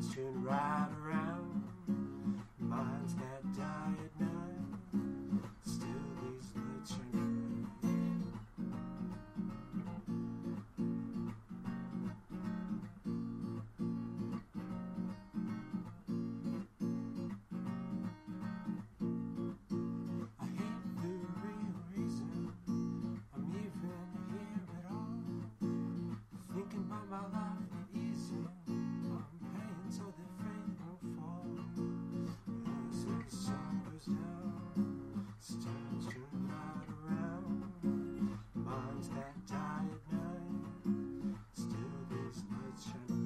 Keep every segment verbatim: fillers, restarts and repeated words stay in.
Suns turn right around. Minds that die at night, still these lights shine bright. I hate the real reason I'm even here at all. Thinking about my life ain't easy. I'm praying so that faith won't fall. As the sun goes down, stars turn right around. Minds that die at night, still these lights shine bright.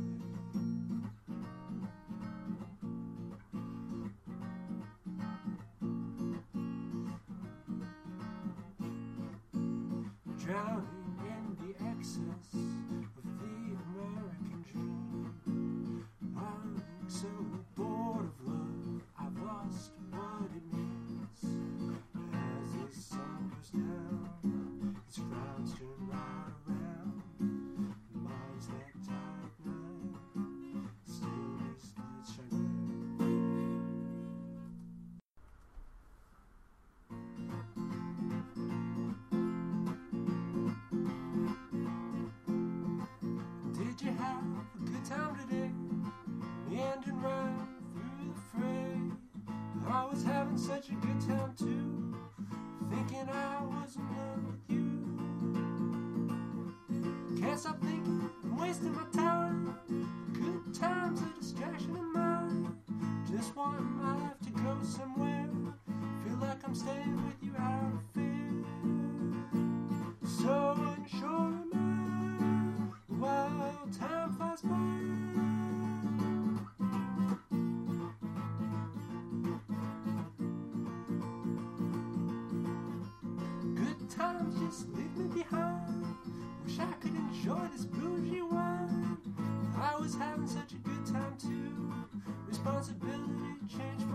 Drowning in the excess of the American dream. I'm so bored of love, I've lost what it means. As the sun goes down, its frowns turn right around. Minds that die at night, still these lights shine bright. Did you have a good time today? Meandering round through the fray. I was having such a good time too, thinking I was in love with you. Can't stop thinking I'm wasting my time. Good time's a distraction of mine. Just want my life to go somewhere. Feel like I'm staying with you out of fear. So unsure am I, while time flies by. Good times just leave me behind. Wish I could enjoy this bougie wine. I was having such a good time too. Responsibility changed my